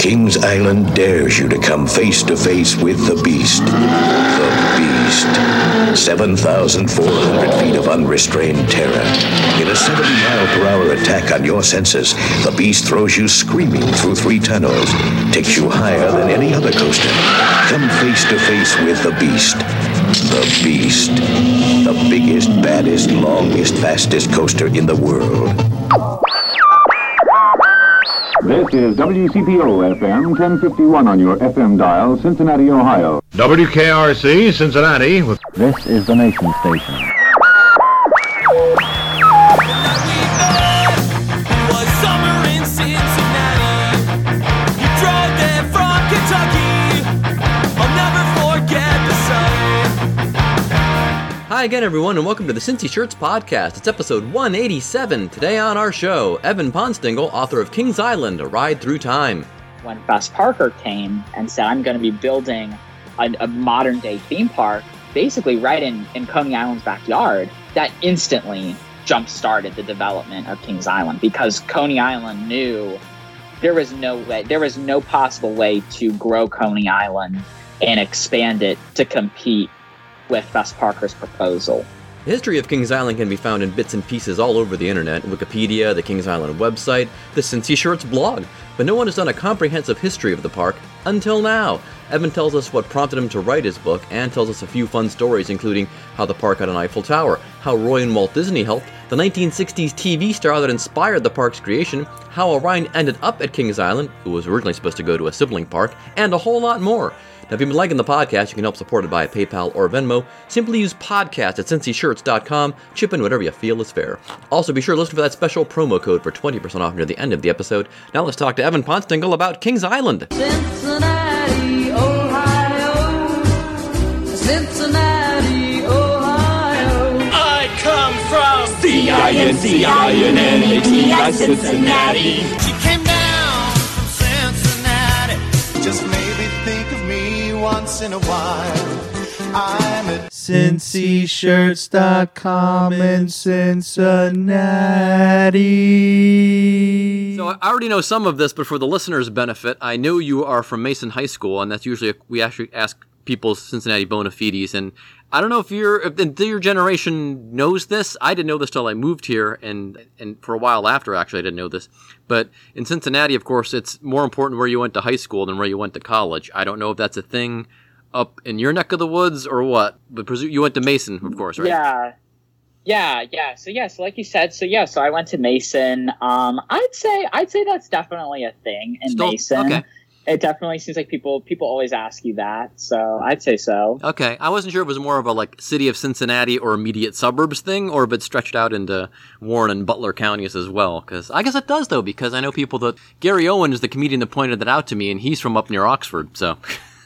Kings Island dares you to come face to face with the Beast. The Beast. 7,400 feet of unrestrained terror. In a 70-mile-per-hour attack on your senses, the Beast throws you screaming through 3 tunnels, takes you higher than any other coaster. Come face to face with the Beast. The Beast. The biggest, baddest, longest, fastest coaster in the world. This is WCPO FM 1051 on your FM dial, Cincinnati, Ohio. WKRC, Cincinnati. This is the Nation Station. Hi again, everyone, and welcome to the Cincy Shirts Podcast. It's episode 187. Today on our show, Evan Ponstingle, author of Kings Island, A Ride Through Time. When Fess Parker came and said, I'm going to be building a modern-day theme park, basically right in Coney Island's backyard, that instantly jump-started the development of Kings Island, because Coney Island knew there was no possible way to grow Coney Island and expand it to compete with Fess Parker's proposal. The history of Kings Island can be found in bits and pieces all over the internet, Wikipedia, the Kings Island website, the Cincy Shirts blog, but no one has done a comprehensive history of the park until now. Evan tells us what prompted him to write his book and tells us a few fun stories, including how the park had an Eiffel Tower, how Roy and Walt Disney helped, the 1960s TV star that inspired the park's creation, how Orion ended up at Kings Island, who was originally supposed to go to a sibling park, and a whole lot more. Now, if you've been liking the podcast, you can help support it via PayPal or Venmo. Simply use podcast at cincyshirts.com. Chip in whatever you feel is fair. Also, be sure to listen for that special promo code for 20% off near the end of the episode. Now let's talk to Evan Ponstingle about Kings Island. Cincinnati, Ohio. Cincinnati, Ohio. I come from C-I-N-C-I-N-N-A-T-I, Cincinnati. She came down from Cincinnati. Just maybe think of me once in a while. I'm at cincyshirts.com in Cincinnati. So I already know some of this, but for the listeners' benefit, I know you are from Mason High School, and that's usually we actually ask people's Cincinnati bona fides. And I don't know if your generation knows this. I didn't know this till I moved here, and for a while after, actually, I didn't know this. But in Cincinnati, of course, it's more important where you went to high school than where you went to college. I don't know if that's a thing up in your neck of the woods or what, but you went to Mason, of course, right? Yeah. So like you said, so I went to Mason. I'd say that's definitely a thing in Mason. Okay. It definitely seems like people always ask you that, so I'd say so. Okay, I wasn't sure if it was more of a like city of Cincinnati or immediate suburbs thing, or if it stretched out into Warren and Butler counties as well. Because I guess it does, though, because I know people that Gary Owen is the comedian that pointed that out to me, and he's from up near Oxford. So.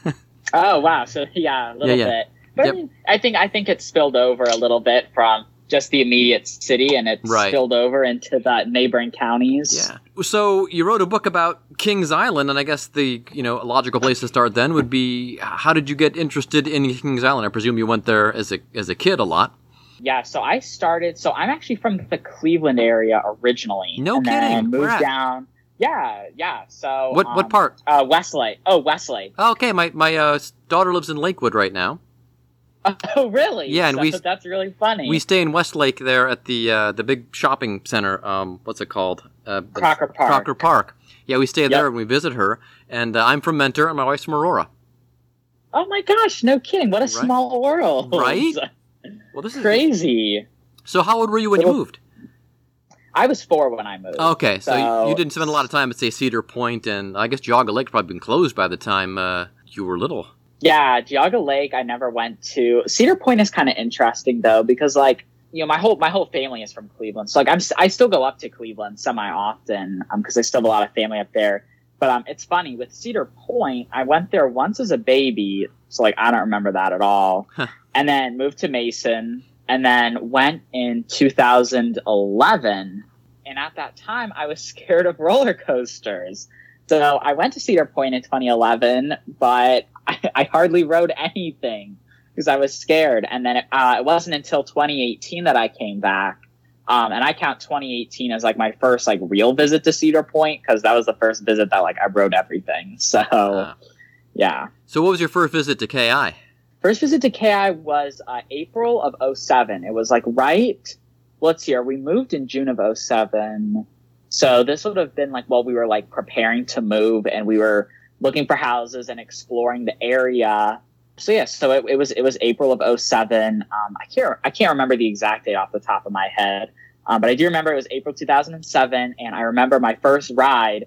Oh wow! So yeah, a little bit. But yep. I think it spilled over a little bit from just the immediate city, and it spilled over into the neighboring counties. Yeah. So you wrote a book about Kings Island, and I guess the a logical place to start then would be, how did you get interested in Kings Island? I presume you went there as a kid a lot. Yeah. So I'm actually from the Cleveland area originally. No kidding. Then moved down. Yeah. So what part? Westlake. Oh, Westlake. Oh, okay. My daughter lives in Lakewood right now. Oh, really? Yeah, and that's really funny. We stay in Westlake there at the big shopping center. What's it called? Crocker Park. Crocker Park. Yeah, we stay there and we visit her. And I'm from Mentor, and my wife's from Aurora. Oh my gosh! No kidding. What a small world. Right? Well, this is crazy. So, how old were you when you moved? I was 4 when I moved. Okay, so you didn't spend a lot of time at, say, Cedar Point, and I guess Geauga Lake probably been closed by the time you were little. Yeah, Geauga Lake I never went to. Cedar Point is kind of interesting though, because my whole family is from Cleveland, so I still go up to Cleveland semi often because I still have a lot of family up there. But it's funny with Cedar Point, I went there once as a baby, so I don't remember that at all. And then moved to Mason, and then went in 2011. And at that time, I was scared of roller coasters. So I went to Cedar Point in 2011, but I hardly rode anything because I was scared. And then it wasn't until 2018 that I came back. And I count 2018 as like my first like real visit to Cedar Point because that was the first visit that like I rode everything. So yeah. So what was your first visit to KI? First visit to KI was April of 07. It was like let's see, we moved in June of 07. So this would have been like while we were like preparing to move and we were looking for houses and exploring the area. So yeah, so it was April of 07. I can't remember the exact date off the top of my head, but I do remember it was April 2007, and I remember my first ride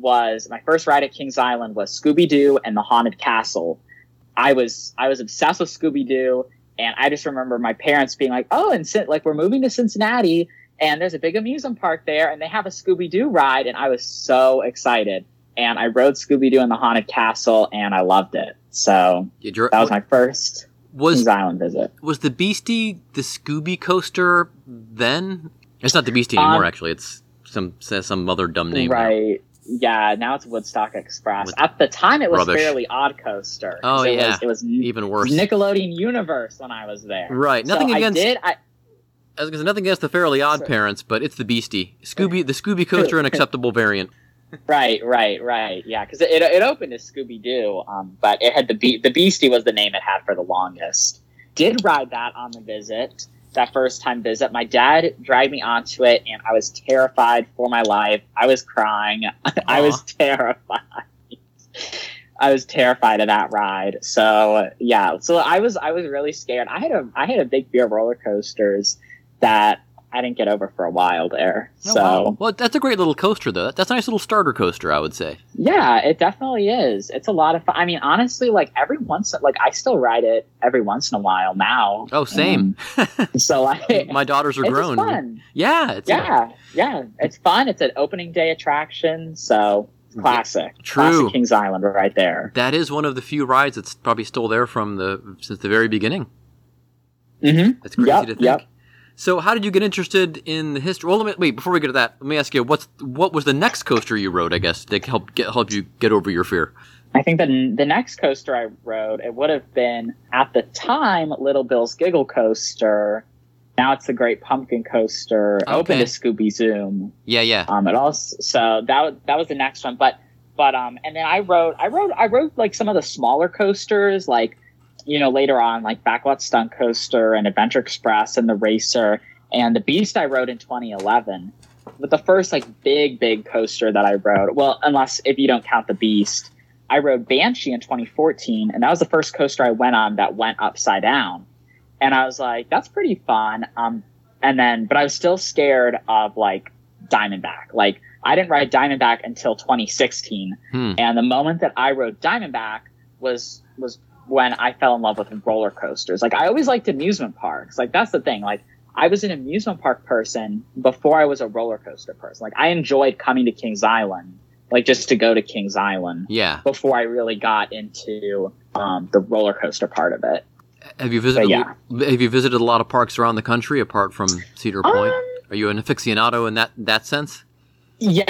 at Kings Island was Scooby-Doo and the Haunted Castle. I was obsessed with Scooby-Doo, and I just remember my parents being like, "Oh, and like we're moving to Cincinnati, and there's a big amusement park there, and they have a Scooby-Doo ride," and I was so excited. And I rode Scooby-Doo in the Haunted Castle, and I loved it. So that was my first Kings Island visit. Was the Beastie the Scooby coaster then? It's not the Beastie anymore, actually. It's some other dumb name. Right. Now. Yeah, now it's Woodstock Express. At the time, it was Fairly Odd Coaster. Oh, yeah. It was even worse. Nickelodeon Universe when I was there. Right. Nothing against... I was going to say nothing against the Fairly Odd parents, but it's the Beastie. The Scooby coaster, an acceptable variant. Right. Yeah, because it opened as Scooby-Doo, but it had the Beastie was the name it had for the longest. Did ride that on the visit, that first time visit. My dad dragged me onto it, and I was terrified for my life. I was crying. I was terrified. I was terrified of that ride. So yeah, so I was really scared. I had a big fear of roller coasters that I didn't get over for a while there. Wow. Well, that's a great little coaster, though. That's a nice little starter coaster, I would say. Yeah, it definitely is. It's a lot of fun. I mean, honestly, like I still ride it every once in a while now. Oh, same. So my daughters are grown. It's fun. Yeah. Yeah. It's fun. It's an opening day attraction. So classic. True. Classic Kings Island right there. That is one of the few rides that's probably still there since the very beginning. Mm-hmm. That's crazy to think. Yep. So how did you get interested in the history? Well, before we get to that, let me ask you, what was the next coaster you rode, I guess, to help you get over your fear? I think the next coaster I rode, it would have been, at the time, Little Bill's Giggle Coaster. Now it's the Great Pumpkin Coaster. Okay. Open to Scooby Zoom. Yeah. It also, so that was the next one. But and then I rode like some of the smaller coasters, like, you know, later on, like Backlot Stunt Coaster and Adventure Express and the Racer, and the Beast I rode in 2011. But the first like big coaster that I rode, well, unless if you don't count the Beast, I rode Banshee in 2014, and that was the first coaster I went on that went upside down. And I was like, that's pretty fun. But I was still scared of like Diamondback. Like, I didn't ride Diamondback until 2016. And the moment that I rode Diamondback was when I fell in love with roller coasters. Like, I always liked amusement parks. Like, that's the thing. Like, I was an amusement park person before I was a roller coaster person. Like, I enjoyed coming to Kings Island, like just to go to Kings Island. Yeah. Before I really got into the roller coaster part of it. Have you visited? Have you visited a lot of parks around the country apart from Cedar Point? Are you an aficionado in that sense? Yeah.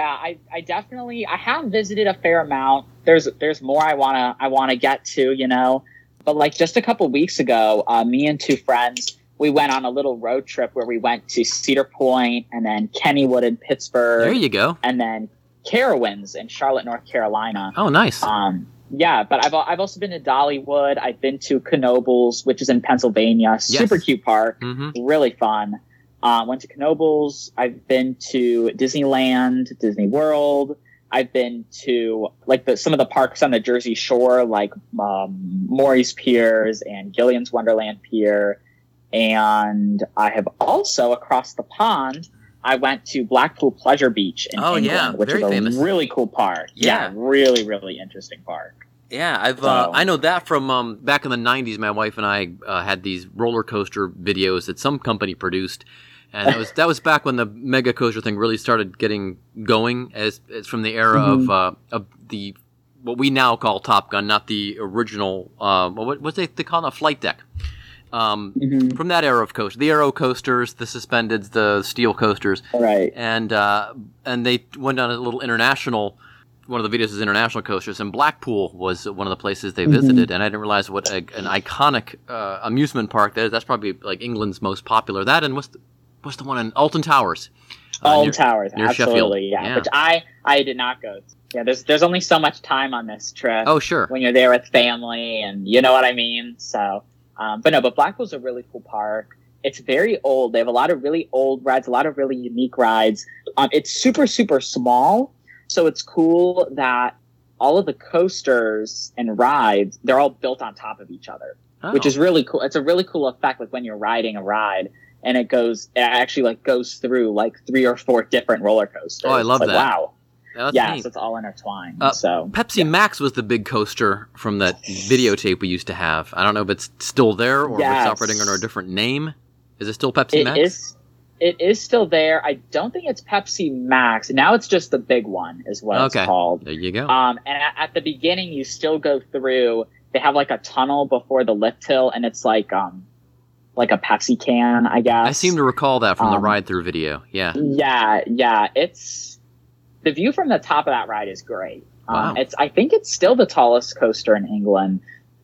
I definitely have visited a fair amount. There's more I wanna get to, you know. But like just a couple weeks ago, me and two friends, we went on a little road trip where we went to Cedar Point and then Kennywood in Pittsburgh. There you go. And then Carowinds in Charlotte, North Carolina. Oh, nice. Yeah, but I've also been to Dollywood. I've been to Knoebels, which is in Pennsylvania. Super cute park. Mm-hmm. Really fun. Went to Knoebels. I've been to Disneyland, Disney World. I've been to like some of the parks on the Jersey Shore, like Morey's Piers and Gillian's Wonderland Pier. And I have also, across the pond, I went to Blackpool Pleasure Beach in England, which is a really cool park. Yeah, really, really interesting park. Yeah, I know that from back in the 90s. My wife and I had these roller coaster videos that some company produced, and that was back when the mega coaster thing really started getting going. As it's from the era of the what we now call Top Gun, not the original. What they call it, a flight deck. From that era of coaster, the aero coasters, the suspendeds, the steel coasters, right? And they went on a little international. One of the videos is international coasters, and Blackpool was one of the places they visited. And I didn't realize what an iconic amusement park that is. That's probably like England's most popular. That and what's the one in Alton Towers? Alton Towers, near absolutely, Sheffield. yeah. Which I did not go to. Yeah, there's only so much time on this trip. Oh, sure. When you're there with family, and you know what I mean. So, but Blackpool's a really cool park. It's very old. They have a lot of really old rides, a lot of really unique rides. It's super, super small. So it's cool that all of the coasters and rides, they're all built on top of each other, which is really cool. It's a really cool effect, like when you're riding a ride and it actually like goes through like 3 or 4 different roller coasters. Oh, I love that. Wow. That's neat. So it's all intertwined. So Pepsi Max was the big coaster from that videotape we used to have. I don't know if it's still there or if it's operating under a different name. Is it still Pepsi Max? It is still there. I don't think it's Pepsi Max. Now it's just the big one is what it's called. There you go. And at the beginning, you still go through. They have like a tunnel before the lift hill, and it's like a Pepsi can, I guess. I seem to recall that from the ride-through video. Yeah. Yeah. It's the view from the top of that ride is great. Wow. I think it's still the tallest coaster in England,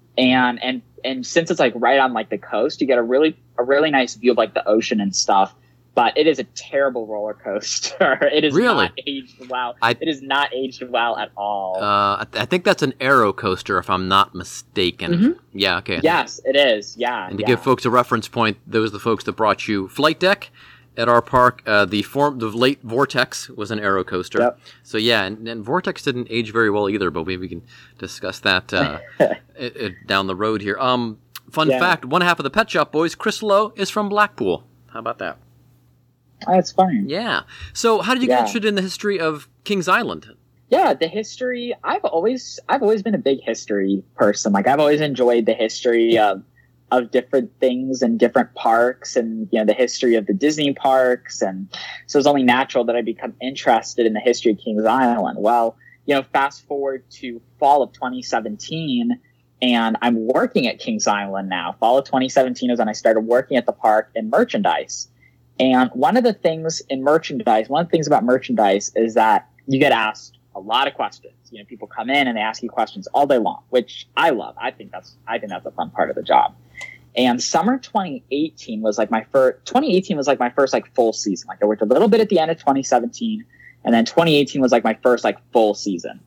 and since it's like right on like the coast, you get a really nice view of like the ocean and stuff. But it is a terrible roller coaster. It is not aged well. It is not aged well at all. I think that's an Aero coaster, if I'm not mistaken. Mm-hmm. Yeah, okay. Yes, it is. Yeah. And to give folks a reference point, those are the folks that brought you Flight Deck at our park. The late Vortex was an Aero coaster. Yep. So yeah, and Vortex didn't age very well either, but maybe we can discuss that down the road here. Fun fact, one half of the Pet Shop Boys, Chris Lowe, is from Blackpool. How about that? That's funny. Yeah. So how did you get interested in the history of Kings Island? Yeah, the history. I've always been a big history person. Like I've always enjoyed the history of different things and different parks, and the history of the Disney parks, and so it's only natural that I become interested in the history of Kings Island. Well, fast forward to fall of 2017, and I'm working at Kings Island now. Fall of 2017 is when I started working at the park in merchandise. And one of the things about merchandise is that you get asked a lot of questions. People come in and they ask you questions all day long, which I love. I think that's a fun part of the job. And summer 2018 was like my first like full season. Like I worked a little bit at the end of 2017, and then 2018 was like my first like full season.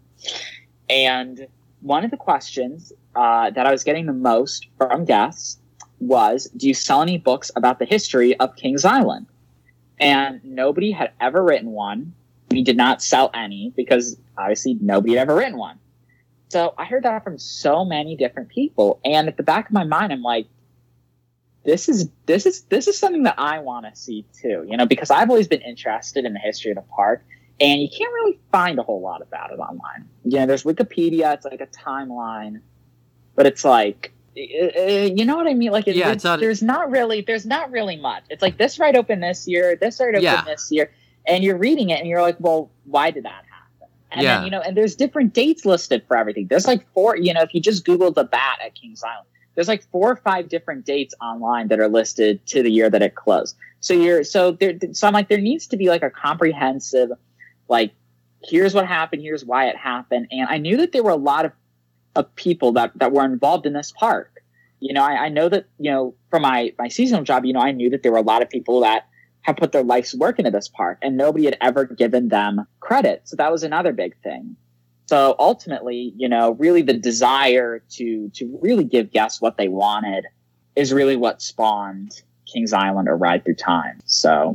And one of the questions that I was getting the most from guests was, do you sell any books about the history of Kings Island? And nobody had ever written one. We did not sell any because obviously nobody had ever written one. So I heard that from so many different people. And at the back of my mind, I'm like, this is something that I want to see too, because I've always been interested in the history of the park, and you can't really find a whole lot about it online. There's Wikipedia. It's like a timeline, but it's like, you know what I mean? Like, there's not really much. It's like this ride opened this year, this ride opened this year, and you're reading it and you're like, well, why did that happen? And then, and there's different dates listed for everything. There's like 4, if you just Google the bat at Kings Island, there's like 4 or 5 different dates online that are listed to the year that it closed. So I'm like, there needs to be like a comprehensive, like, here's what happened, here's why it happened. And I knew that there were a lot of people that were involved in this park. I know that, from my seasonal job, I knew that there were a lot of people that have put their life's work into this park, and nobody had ever given them credit. So that was another big thing. So ultimately, really the desire to really give guests what they wanted is really what spawned Kings Island, or Ride Through Time. So,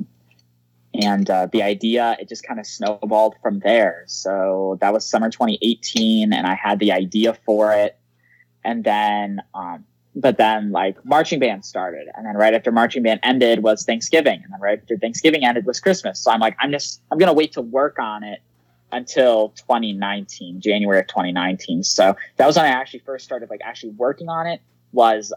and the idea, it just kind of snowballed from there. So that was summer 2018, and I had the idea for it. And then, but then like marching band started, and then right after marching band ended was Thanksgiving, and then right after Thanksgiving ended was Christmas. So I'm like, I'm going to wait to work on it until 2019, January of 2019. So that was when I actually first started like actually working on it, was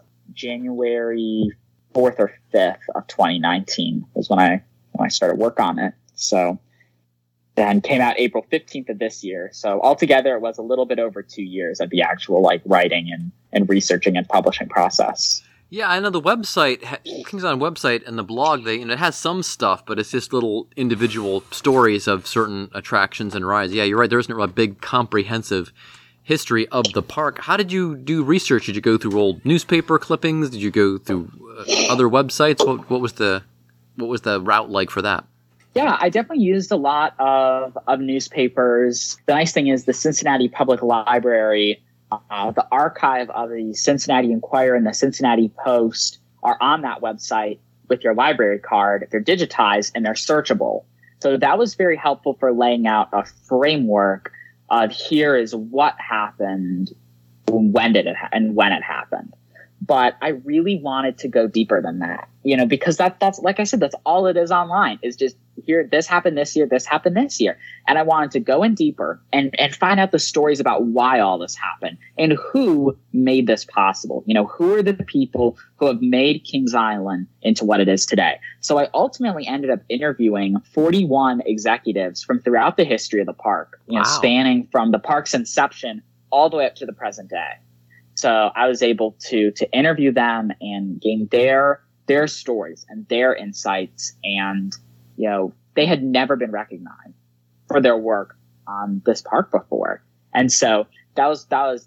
January 4th or 5th of 2019 was when I started work on it. So then came out April 15th of this year. So altogether it was a little bit over 2 years of the actual like writing and researching and publishing process. Yeah, I know the website, Kings Island website and the blog, it has some stuff, but it's just little individual stories of certain attractions and rides. Yeah, you're right. There isn't a big comprehensive history of the park. How did you do research? Did you go through old newspaper clippings? Did you go through other websites? What was the route like for that? Yeah, I definitely used a lot of newspapers. The nice thing is the Cincinnati Public Library, the archive of the Cincinnati Enquirer and the Cincinnati Post are on that website with your library card. They're digitized and they're searchable. So that was very helpful for laying out a framework of here is what happened, when it happened. But I really wanted to go deeper than that, because that's like I said, that's all it is online is just here. This happened this year. This happened this year. And I wanted to go in deeper and find out the stories about why all this happened and who made this possible. Who are the people who have made Kings Island into what it is today? So I ultimately ended up interviewing 41 executives from throughout the history of the park, Wow. spanning from the park's inception all the way up to the present day. So I was able to interview them and gain their stories and their insights. And, they had never been recognized for their work on this park before. And so that's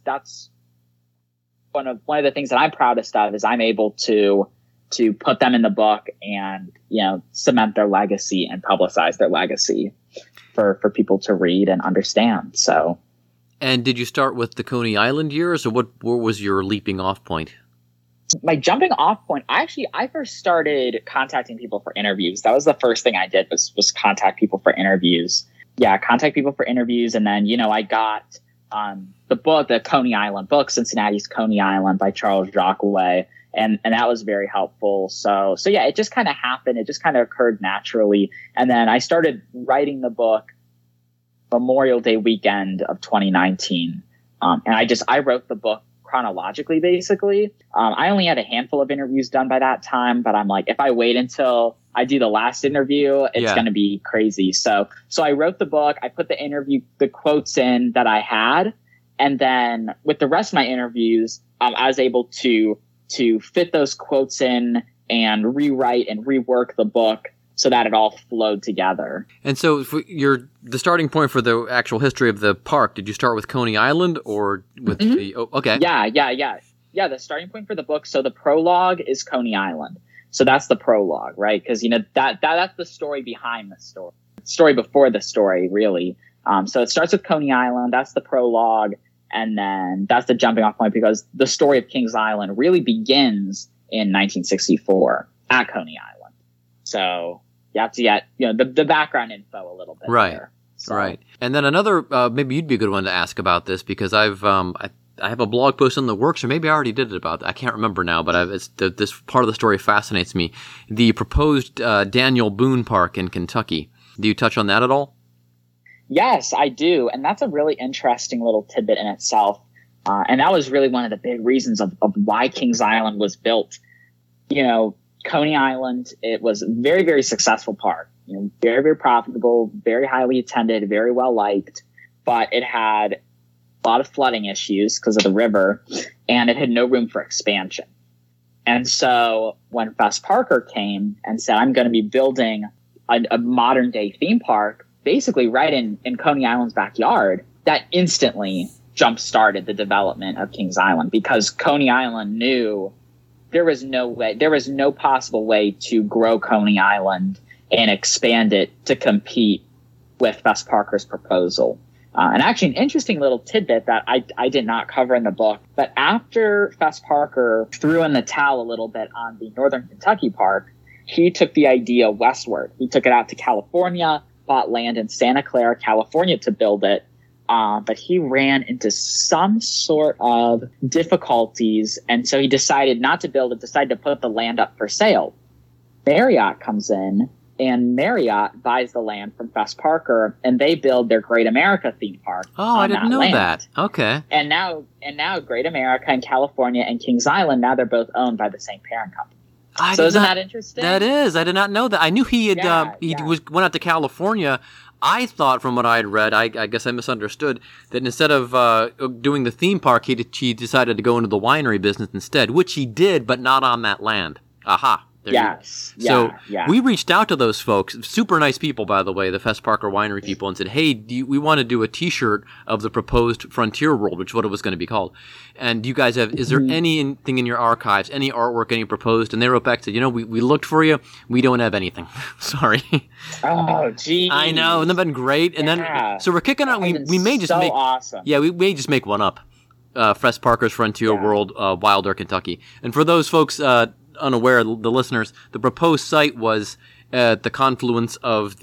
one of the things that I'm proudest of is I'm able to put them in the book and, cement their legacy and publicize their legacy for people to read and understand. So. And did you start with the Coney Island years, or what was your leaping off point? My jumping off point, I first started contacting people for interviews. That was the first thing I did was contact people for interviews. Yeah, contact people for interviews. And then, I got the book, the Coney Island book, Cincinnati's Coney Island by Charles Jockaway. And that was very helpful. So yeah, it just kind of happened. It just kind of occurred naturally. And then I started writing the book Memorial Day weekend of 2019. And I wrote the book chronologically, basically. I only had a handful of interviews done by that time, but I'm like, if I wait until I do the last interview, it's going to be crazy. So I wrote the book, I put the quotes in that I had. And then with the rest of my interviews, I was able to fit those quotes in and rewrite and rework the book so that it all flowed together. And so the starting point for the actual history of the park, did you start with Coney Island or with okay. Yeah. The starting point for the book. So the prologue is Coney Island. So that's the prologue, right? Because, that's the story behind the story. Story before the story, really. So it starts with Coney Island. That's the prologue. And then that's the jumping off point because the story of Kings Island really begins in 1964 at Coney Island. So you have to get, the background info a little bit. Right. There, so. Right. And then another, maybe you'd be a good one to ask about this because I have a blog post in the works, or maybe I already did it about it. I can't remember now, but this part of the story fascinates me. The proposed Daniel Boone Park in Kentucky. Do you touch on that at all? Yes, I do. And that's a really interesting little tidbit in itself. And that was really one of the big reasons of why Kings Island was built. Coney Island, it was a very, very successful park. Very, very profitable, very highly attended, very well liked. But it had a lot of flooding issues because of the river, and it had no room for expansion. And so when Fess Parker came and said, I'm going to be building a modern day theme park, basically right in Coney Island's backyard, that instantly jump-started the development of Kings Island because Coney Island knew there was no possible way to grow Coney Island and expand it to compete with Fess Parker's proposal. And actually an interesting little tidbit that I did not cover in the book, but after Fess Parker threw in the towel a little bit on the Northern Kentucky Park, he took the idea westward. He took it out to California, bought land in Santa Clara, California to build it. But he ran into some sort of difficulties, and so he decided not to build it, decided to put the land up for sale. Marriott comes in, and Marriott buys the land from Fess Parker, and they build their Great America theme park. Oh, I didn't know that. Okay. And now Great America and California and Kings Island, now they're both owned by the same parent company. Isn't that interesting? That is. I did not know that. I knew he had went out to California. I thought from what I had read, I guess I misunderstood, that instead of doing the theme park, he decided to go into the winery business instead, which he did, but not on that land. Aha. Yes. So Yeah. we reached out to those folks, super nice people, by the way, the Fess Parker Winery people, and said, hey, we want to do a T-shirt of the proposed Frontier World, which is what it was going to be called. And do you guys have, is there anything in your archives, any artwork, any proposed? And they wrote back, said, we looked for you. We don't have anything. Sorry. Oh, geez. I know. Wouldn't that have been great? And then, so we're kicking out, we may just make, awesome. Yeah, we may just make one up. Fess Parker's Frontier World, Wilder, Kentucky. And for those folks, unaware, the listeners, the proposed site was at the confluence of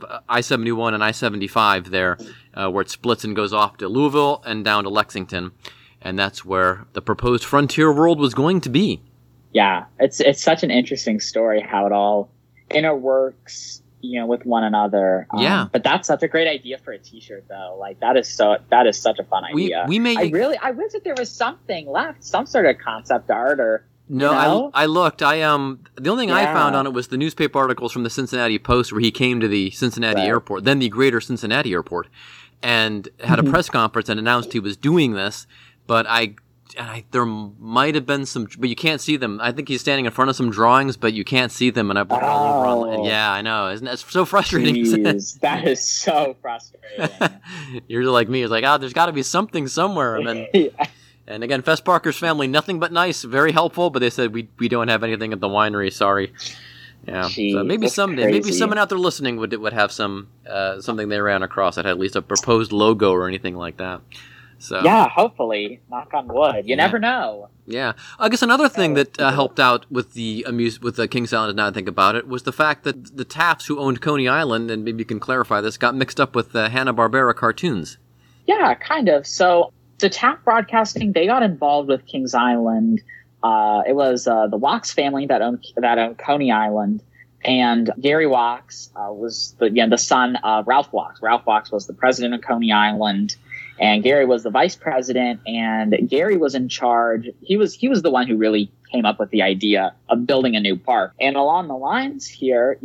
I-71 and I-75 there, where it splits and goes off to Louisville and down to Lexington, and that's where the proposed Frontier World was going to be. Yeah, it's such an interesting story how it all interworks, with one another. Yeah. But that's such a great idea for a T-shirt, though. Like that is such a fun idea. We may. I wish that there was something left, some sort of concept art or. No, I looked. The only thing I found on it was the newspaper articles from the Cincinnati Post where he came to the Cincinnati airport, then the greater Cincinnati airport, and had a press conference and announced he was doing this. But there might have been some, but you can't see them. I think he's standing in front of some drawings, but you can't see them, and I put it all over online. Yeah, I know. Isn't that so frustrating? Jeez, that is so frustrating. You're like me. It's like, there's got to be something somewhere. And then, and again, Fess Parker's family, nothing but nice, very helpful, but they said, we don't have anything at the winery, sorry. Yeah, Jeez, so maybe someday, crazy. maybe someone out there listening would have some something they ran across that had at least a proposed logo or anything like that. So yeah, hopefully, knock on wood. You never know. Yeah, I guess another thing that helped out with the Kings Island, now I think about it, was the fact that the Tafts who owned Coney Island, and maybe you can clarify this, got mixed up with Hanna-Barbera cartoons. Yeah, kind of. So Taft Broadcasting, they got involved with Kings Island. It was the Wachs family that owned Coney Island, and Gary Wachs was the son of Ralph Wachs. Ralph Wachs was the president of Coney Island, and Gary was the vice president. And Gary was in charge. He was the one who really came up with the idea of building a new park. And along the lines here,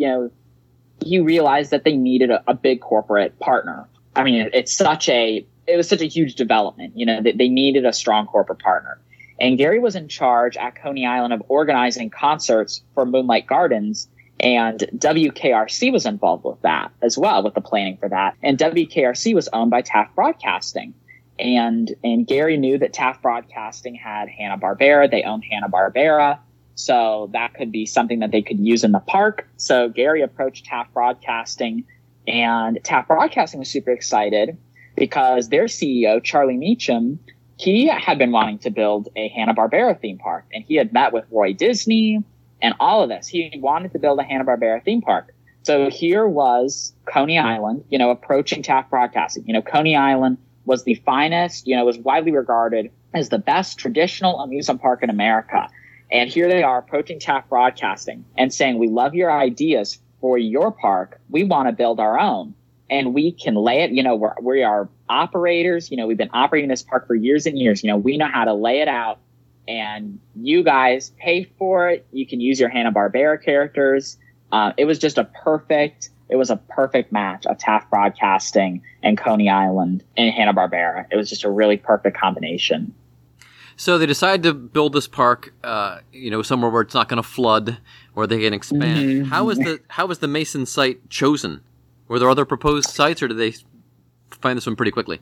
he realized that they needed a big corporate partner. I mean, it was such a huge development, that they needed a strong corporate partner. And Gary was in charge at Coney Island of organizing concerts for Moonlight Gardens, and WKRC was involved with that as well, with the planning for that. And WKRC was owned by Taft Broadcasting. And Gary knew that Taft Broadcasting had Hanna-Barbera. They owned Hanna-Barbera. So that could be something that they could use in the park. So Gary approached Taft Broadcasting, and Taft Broadcasting was super excited because their CEO, Charlie Meacham, he had been wanting to build a Hanna-Barbera theme park, and he had met with Roy Disney and all of this. He wanted to build a Hanna-Barbera theme park. So here was Coney Island, approaching Taft Broadcasting. Coney Island was the finest, was widely regarded as the best traditional amusement park in America. And here they are approaching Taft Broadcasting and saying, we love your ideas for your park. We want to build our own. And we can lay it, we are operators, we've been operating this park for years and years. We know how to lay it out, and you guys pay for it. You can use your Hanna-Barbera characters. It was a perfect match of Taft Broadcasting and Coney Island and Hanna-Barbera. It was just a really perfect combination. So they decided to build this park, somewhere where it's not going to flood, where they can expand. Mm-hmm. How was the Mason site chosen? Were there other proposed sites, or did they find this one pretty quickly?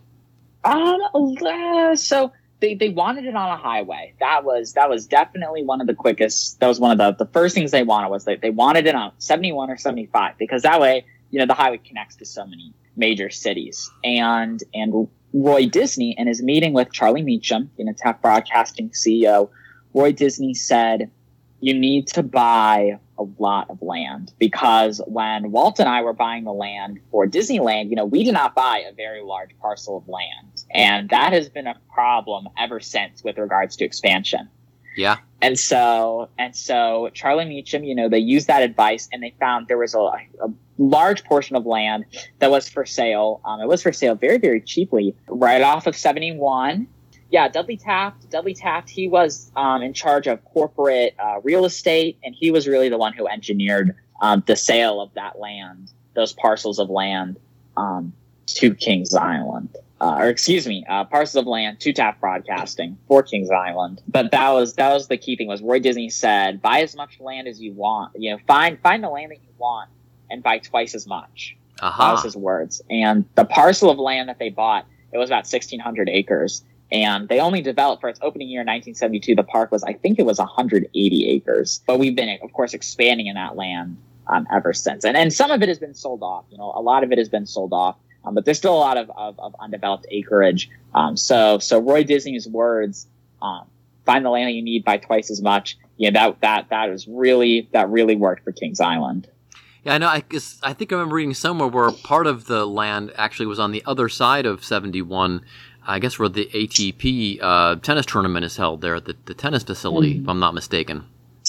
So they wanted it on a highway. That was definitely one of the quickest. That was one of the first things they wanted, was they wanted it on 71 or 75, because that way, the highway connects to so many major cities. And Roy Disney, in his meeting with Charlie Meacham, Taft Broadcasting CEO, Roy Disney said, you need to buy a lot of land, because when Walt and I were buying the land for Disneyland, we did not buy a very large parcel of land. And that has been a problem ever since with regards to expansion. Yeah. And so Charlie Meacham, they used that advice, and they found there was a large portion of land that was for sale. It was for sale very, very cheaply right off of 71. Yeah, Dudley Taft, he was in charge of corporate real estate, and he was really the one who engineered the sale of that land, those parcels of land, to Kings Island. parcels of land to Taft Broadcasting for Kings Island. But that was the key thing. Was Roy Disney said, buy as much land as you want. Find the land that you want and buy twice as much. That was his words. And the parcel of land that they bought, it was about 1,600 acres. And they only developed, for its opening year in 1972, the park was, I think it was 180 acres. But we've been, of course, expanding in that land ever since. And some of it has been sold off. A lot of it has been sold off. But there's still a lot of undeveloped acreage. So Roy Disney's words, find the land that you need, buy twice as much. That really worked for Kings Island. Yeah, I know. I think I remember reading somewhere where part of the land actually was on the other side of 71. I guess where the ATP tennis tournament is held there at the tennis facility, if I'm not mistaken.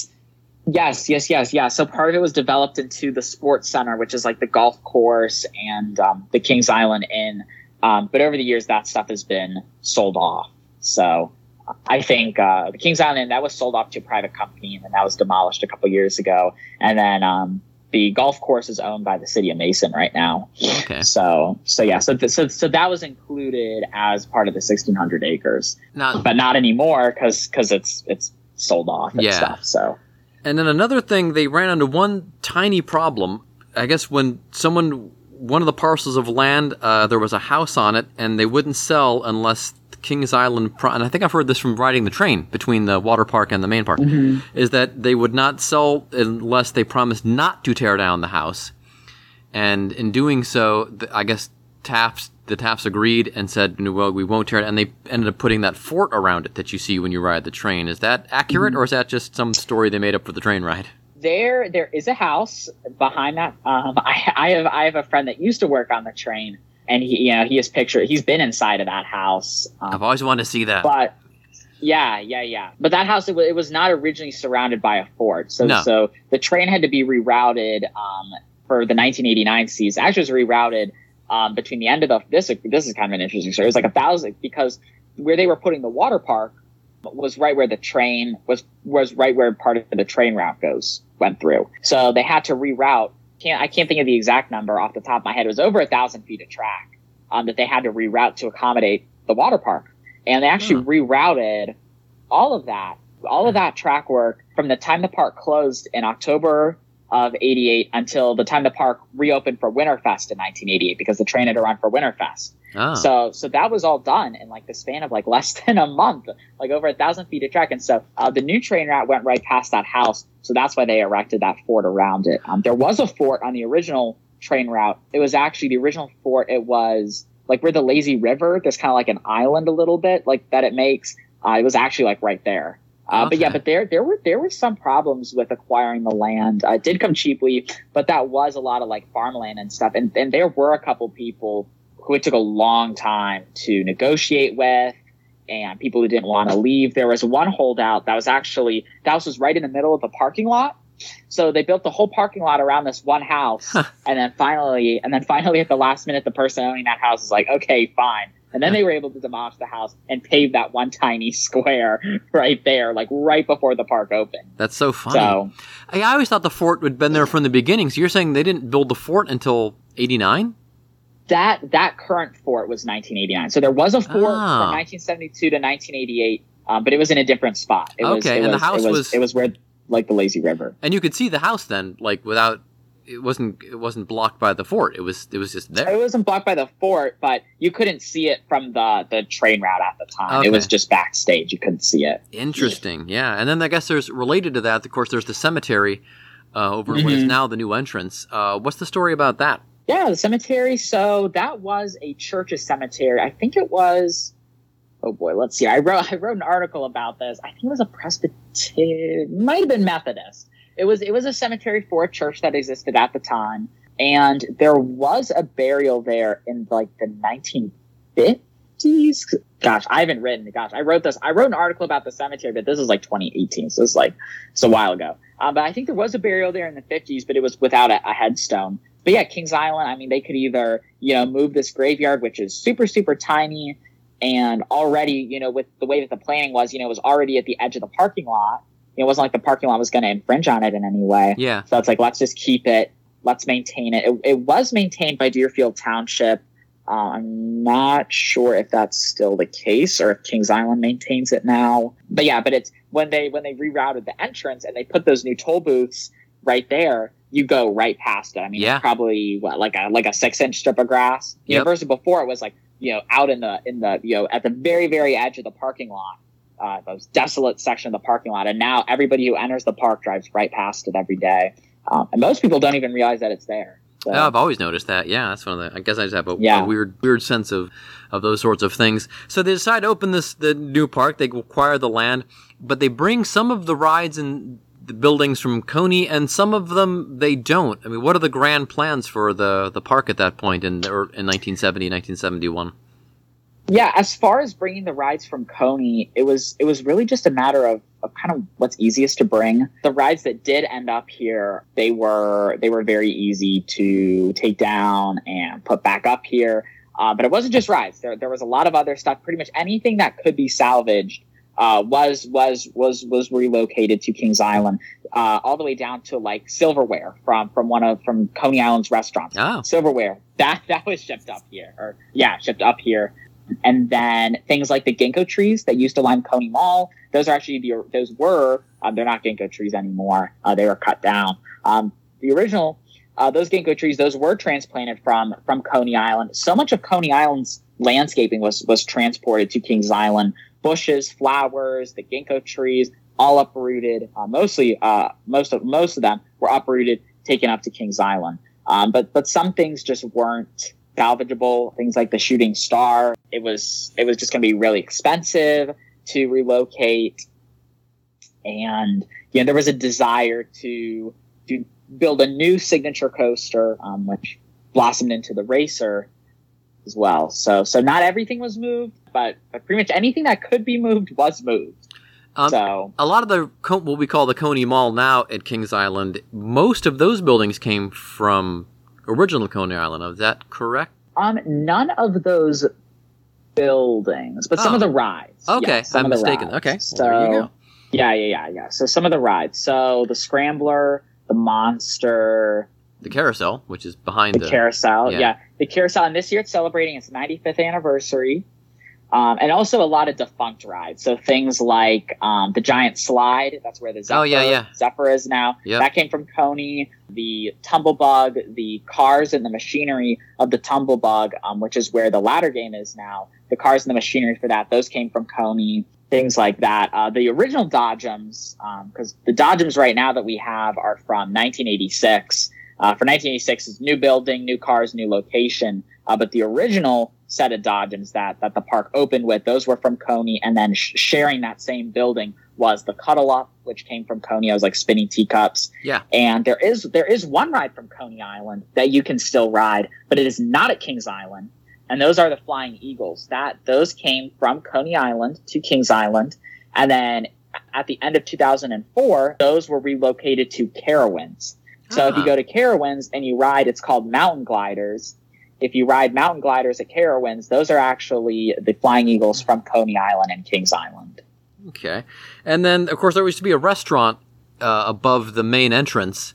Yes. So part of it was developed into the sports center, which is like the golf course and the Kings Island Inn. But over the years, that stuff has been sold off. So I think the Kings Island Inn, that was sold off to a private company, and then that was demolished a couple years ago. And then the golf course is owned by the city of Mason right now. Okay. So that was included as part of the 1,600 acres, but not anymore because it's sold off and stuff. So. And then another thing, they ran into one tiny problem. I guess when one of the parcels of land, there was a house on it, and they wouldn't sell unless Kings Island, and I think I've heard this from riding the train between the water park and the main park, is that they would not sell unless they promised not to tear down the house. And in doing so, I guess the Tafts agreed and said, well, we won't tear it, and they ended up putting that fort around it that you see when you ride the train. Is that accurate, or is that just some story they made up for the train ride? There is a house behind that. I have a friend that used to work on the train, and he's been inside of that house. I've always wanted to see that. But yeah. But that house, it was not originally surrounded by a fort. So the train had to be rerouted for the 1989 season. Actually, it was rerouted between the end of this is kind of an interesting story. It was like 1,000, because where they were putting the water park was right where the train was right where part of the train route went through. So they had to reroute. I can't think of the exact number off the top of my head. It was over 1,000 feet of track that they had to reroute to accommodate the water park. And they actually rerouted all of that track work from the time the park closed in October of 88 until the time the park reopened for Winterfest in 1988, because the train had to run for Winterfest. So that was all done in like the span of like less than a month, like over 1,000 feet of track. And so the new train route went right past that house. So that's why they erected that fort around it. There was a fort on the original train route. It was actually the original fort. It was like where the lazy river, there's kind of like an island a little bit like that it makes. It was actually like right there. But there were some problems with acquiring the land. It did come cheaply, but that was a lot of like farmland and stuff. And there were a couple people who it took a long time to negotiate with, and people who didn't want to leave. There was one holdout that was right in the middle of the parking lot. So they built the whole parking lot around this one house. And then finally at the last minute, the person owning that house is like, okay, fine. And then they were able to demolish the house and pave that one tiny square right there, like right before the park opened. That's so funny. So, I always thought the fort had been there from the beginning. So you're saying they didn't build the fort until 89? That current fort was 1989. So there was a fort from 1972 to 1988, but it was in a different spot. It was where like the lazy river. And you could see the house then, like without. It wasn't blocked by the fort. It was just there. It wasn't blocked by the fort, but you couldn't see it from the train route at the time. Okay. It was just backstage. You couldn't see it. Interesting. Yeah. And then I guess there's related to that, of course, there's the cemetery over what is now the new entrance. What's the story about that? Yeah, the cemetery. So that was a church's cemetery. I think it was. Oh boy, let's see. I wrote an article about this. I think it was a Presbyterian, might have been Methodist. It was a cemetery for a church that existed at the time, and there was a burial there in like the 1950s. Gosh, I haven't written. Gosh, I wrote an article about the cemetery, but this is like 2018, so it's a while ago. But I think there was a burial there in the 50s, but it was without a headstone. But yeah, Kings Island. I mean, they could either move this graveyard, which is super super tiny, and already with the way that the planning was, it was already at the edge of the parking lot. It wasn't like the parking lot was going to infringe on it in any way. Yeah. So it's like, let's just keep it. Let's maintain it. It was maintained by Deerfield Township I'm not sure if that's still the case or if Kings Island maintains it now. But yeah, but it's when they rerouted the entrance and they put those new toll booths right there, you go right past it. I mean, Yeah. it's probably like a 6-inch strip of grass. Yep. Versus before it was like, out in the at the very, very edge of the parking lot. Those desolate section of the parking lot, and now everybody who enters the park drives right past it every day, and most people don't even realize that it's there. So, Yeah, I've always noticed that. Yeah, that's one of the. I guess I just have a Yeah. weird sense of those sorts of things. So they decide to open the new park. They acquire the land, but they bring some of the rides and the buildings from Coney, and some of them they don't. I mean, what are the grand plans for the park at that point in 1970, 1971? Yeah, as far as bringing the rides from Coney, it was really just a matter of kind of what's easiest to bring. The rides that did end up here, they were very easy to take down and put back up here. But it wasn't just rides. There was a lot of other stuff. Pretty much anything that could be salvaged was relocated to Kings Island, all the way down to like silverware from Coney Island's restaurants. Oh. Silverware that was shipped up here. And then things like the ginkgo trees that used to line Coney Mall, those are actually they're not ginkgo trees anymore. They were cut down. The original, those ginkgo trees, those were transplanted from Coney Island. So much of Coney Island's landscaping was transported to Kings Island. Bushes, flowers, the ginkgo trees, all uprooted. Most of them were uprooted, taken up to Kings Island. But some things just weren't salvageable. Things like the shooting star, it was just going to be really expensive to relocate, and there was a desire to build a new signature coaster, which blossomed into the Racer as well. So not everything was moved, but pretty much anything that could be moved was moved. So a lot of what we call the Coney Mall now at Kings Island, most of those buildings came from original Coney Island. Is that correct? None of those buildings, but some of the rides. Okay, Yeah, some I'm of the mistaken. rides. Okay, So well, there you go. Yeah. So some of the rides. So the Scrambler, the Monster, The carousel, which is behind the Carousel. yeah. Yeah, the Carousel. And this year it's celebrating its 95th anniversary. And also a lot of defunct rides. So things like the Giant Slide. That's where the Zephyr, Zephyr is now. Yep. That came from Coney. The Tumblebug, the cars and the machinery of the Tumblebug, which is where the ladder game is now. The cars and the machinery for that, those came from Coney. Things like that. The original Dodgems, because the Dodgems right now that we have are from 1986. For 1986 is new building, new cars, new location. But the original set of Dodgems that the park opened with, those were from Coney, and then sharing that same building was the Cuddle Up, which came from Coney. I was like spinning teacups. Yeah. And there is one ride from Coney Island that you can still ride, but it is not at Kings Island. And those are the Flying Eagles. Those came from Coney Island to Kings Island, and then at the end of 2004, those were relocated to Carowinds. So if you go to Carowinds and you ride, it's called Mountain Gliders. If you ride Mountain Gliders at Carowinds, those are actually the Flying Eagles from Coney Island and Kings Island. Okay. And then, of course, there used to be a restaurant above the main entrance.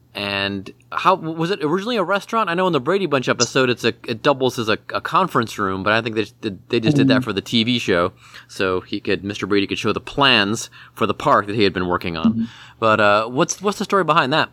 And how was it originally a restaurant? I know in the Brady Bunch episode, it doubles as a conference room, but I think they just did that for the TV show, so Mr. Brady could show the plans for the park that he had been working on. But what's the story behind that?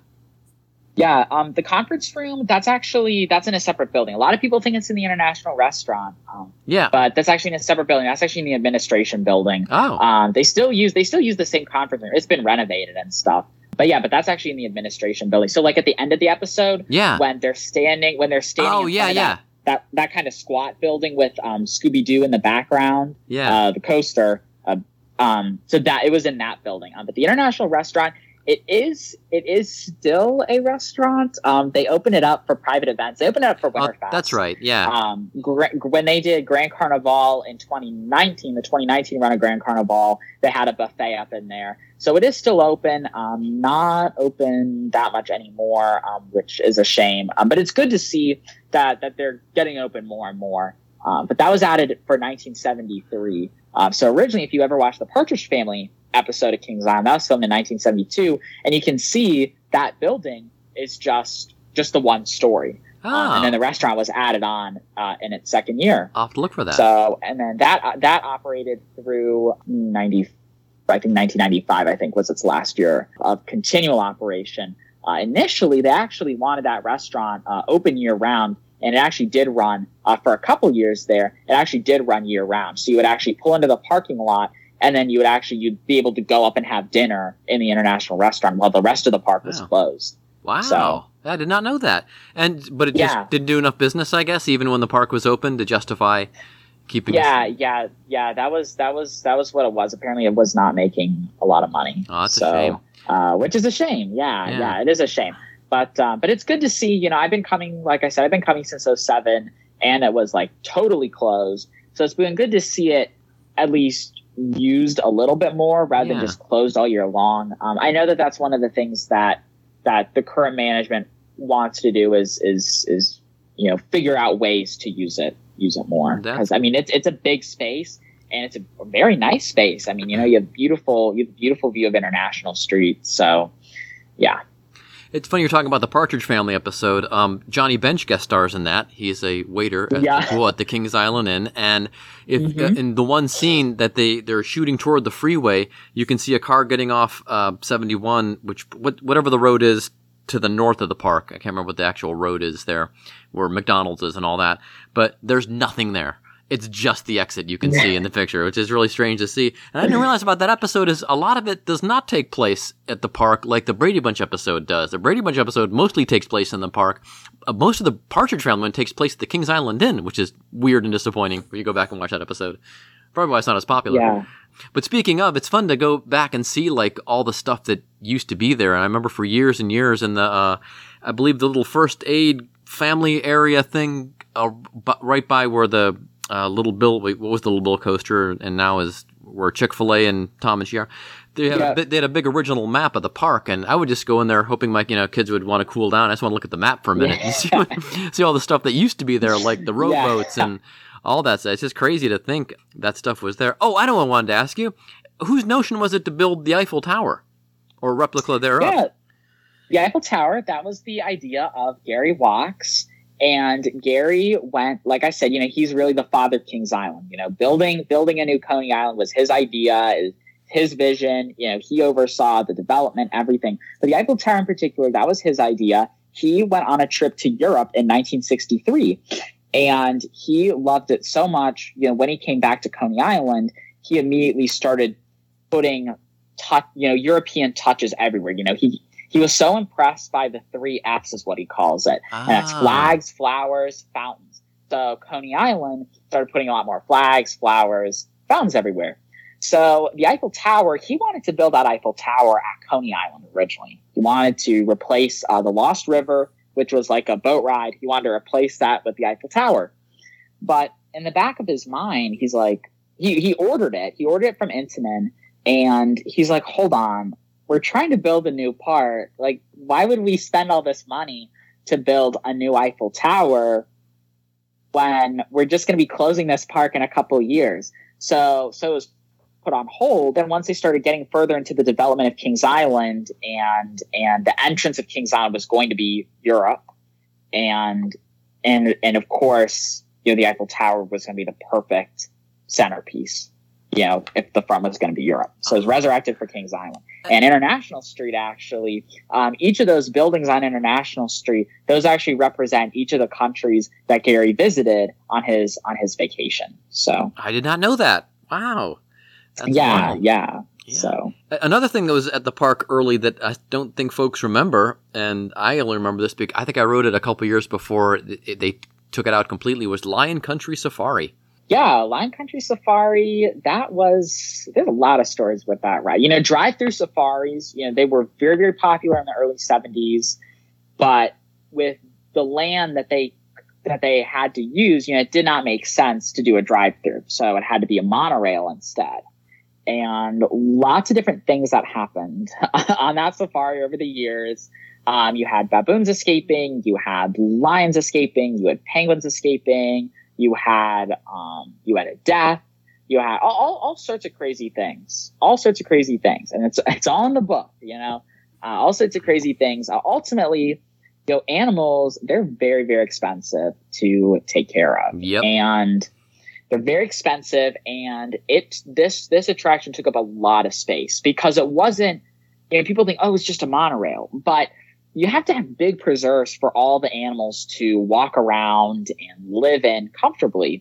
Yeah, the conference room, that's in a separate building. A lot of people think it's in the International Restaurant. But that's actually in a separate building. That's actually in the administration building. Oh. They still use the same conference room. It's been renovated and stuff. But that's actually in the administration building. So like at the end of the episode, when they're standing in front of that kind of squat building with Scooby-Doo in the background, the coaster. So that it was in that building. But the International Restaurant, it is still a restaurant. They open it up for private events. They open it up for Winterfest. That's right. Yeah. When they did Grand Carnival in 2019, the 2019 run of Grand Carnival, they had a buffet up in there. So it is still open. Not open that much anymore, which is a shame. But it's good to see that they're getting open more and more. But that was added for 1973. So originally, if you ever watched the Partridge Family episode of Kings Island, that was filmed in 1972, and you can see that building is just the one story. Oh. And then the restaurant was added on in its second year. I'll have to look for that. So, and then that operated through 1995, I think was its last year of continual operation. Initially, they actually wanted that restaurant open year round, and it actually did run for a couple years there. It actually did run year round. So you would actually pull into the parking lot, and then you'd be able to go up and have dinner in the International Restaurant while the rest of the park was closed. Wow. So, I did not know that. But it just didn't do enough business, I guess, even when the park was open, to justify keeping Yeah. That was what it was. Apparently, it was not making a lot of money. Oh, that's a shame. Which is a shame. Yeah, it is a shame. But it's good to see. You know, I've been coming, like I said, I've been coming since 2007, and it was like totally closed. So it's been good to see it at least used a little bit more rather than just closed all year long. I know that that's one of the things that the current management wants to do is figure out ways to use it more, because I mean it's a big space, and it's a very nice space. I mean, you have beautiful view of International Street. So yeah. It's funny you're talking about the Partridge Family episode. Johnny Bench guest stars in that. He's a waiter at the Kings Island Inn, and in the one scene that they're shooting toward the freeway, you can see a car getting off 71, whatever the road is to the north of the park. I can't remember what the actual road is there, where McDonald's is and all that. But there's nothing there. It's just the exit you can see in the picture, which is really strange to see. And I didn't realize about that episode is a lot of it does not take place at the park like the Brady Bunch episode does. The Brady Bunch episode mostly takes place in the park. Most of the Partridge Family one takes place at the Kings Island Inn, which is weird and disappointing when you go back and watch that episode. Probably why it's not as popular. Yeah. But speaking of, it's fun to go back and see like all the stuff that used to be there. And I remember for years and years in the, I believe the little first aid family area thing right by where the Little Bill, what was the Little Bill coaster, and now is where Chick-fil-A and Tom and She are. They had a big original map of the park, and I would just go in there hoping my kids would want to cool down. I just want to look at the map for a minute and see all the stuff that used to be there, like the rowboats and all that stuff. It's just crazy to think that stuff was there. Oh, I know what I wanted to ask you. Whose notion was it to build the Eiffel Tower or replica thereof? Yeah, the Eiffel Tower, that was the idea of Gary Wachs. And Gary went, like I said, he's really the father of Kings Island. Building a new Coney Island was his idea, his vision. He oversaw the development, everything. But the Eiffel Tower in particular, that was his idea. He went on a trip to Europe in 1963, and he loved it so much. When he came back to Coney Island, he immediately started putting European touches everywhere. He was so impressed by the 3 F's is what he calls it. And that's flags, flowers, fountains. So Coney Island started putting a lot more flags, flowers, fountains everywhere. So the Eiffel Tower, he wanted to build that Eiffel Tower at Coney Island originally. He wanted to replace the Lost River, which was like a boat ride. He wanted to replace that with the Eiffel Tower. But in the back of his mind, he's like, he ordered it. He ordered it from Intamin, and he's like, hold on. We're trying to build a new park. Like, why would we spend all this money to build a new Eiffel Tower when we're just going to be closing this park in a couple of years? So it was put on hold. And once they started getting further into the development of Kings Island, and the entrance of Kings Island was going to be Europe, and of course, the Eiffel Tower was going to be the perfect centerpiece. If the front was going to be Europe. So it was resurrected for Kings Island. And International Street, actually, each of those buildings on International Street, those actually represent each of the countries that Gary visited on his vacation. So I did not know that. Wow. That's yeah. Yeah. So another thing that was at the park early that I don't think folks remember, and I only remember this because I think I wrote it a couple years before they took it out completely, was Lion Country Safari. Yeah, Lion Country Safari, there's a lot of stories with that ride. Drive-through safaris, they were very, very popular in the early 70s, but with the land that they had to use, it did not make sense to do a drive-through. So it had to be a monorail instead. And lots of different things that happened on that safari over the years. You had baboons escaping, you had lions escaping, you had penguins escaping. You had a death. You had all sorts of crazy things. All sorts of crazy things, and it's all in the book. All sorts of crazy things. Ultimately, animals, they're very, very expensive to take care of. Yep. And they're very expensive, and this attraction took up a lot of space because it wasn't, people think, oh, it's just a monorail, but you have to have big preserves for all the animals to walk around and live in comfortably,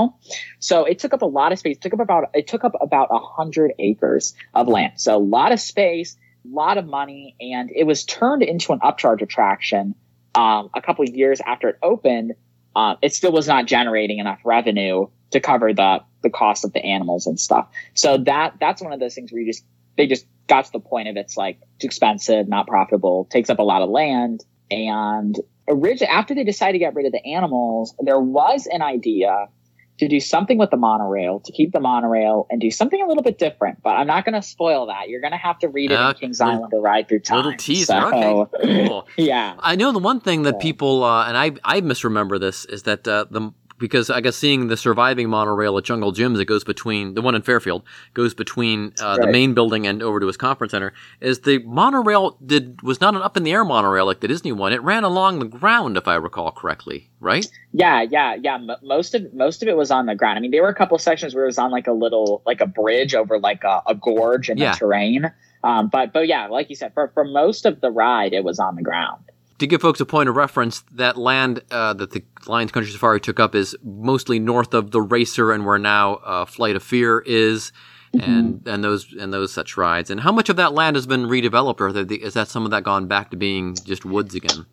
So it took up a lot of space. It took up about 100 acres of land. So a lot of space, a lot of money, and it was turned into an upcharge attraction a couple of years after it opened. It still was not generating enough revenue to cover the cost of the animals and stuff. So that's one of those things where they just got to the point of it's like too expensive, not profitable, takes up a lot of land. And after they decided to get rid of the animals, there was an idea to do something with the monorail, to keep the monorail and do something a little bit different. But I'm not going to spoil that. You're going to have to read it in Kings Island to ride through time. Little teaser. Okay. Cool. Yeah. I know the one thing that people, and I misremember this, is that because I guess seeing the surviving monorail at Jungle Gyms, it goes between, the one in Fairfield, goes between the main building and over to his conference center, is the monorail was not an up-in-the-air monorail like the Disney one. It ran along the ground, if I recall correctly, right? Yeah. Most of it was on the ground. I mean, there were a couple of sections where it was on like a bridge over like a gorge in the terrain. But yeah, like you said, for most of the ride, it was on the ground. To give folks a point of reference, that land that the Lions Country Safari took up is mostly north of the Racer and where now Flight of Fear is, and those such rides. And how much of that land has been redeveloped, or is that some of that gone back to being just woods again?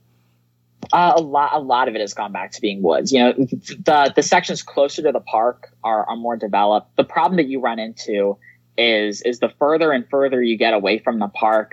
A lot of it has gone back to being woods. The sections closer to the park are more developed. The problem that you run into is the further and further you get away from the park.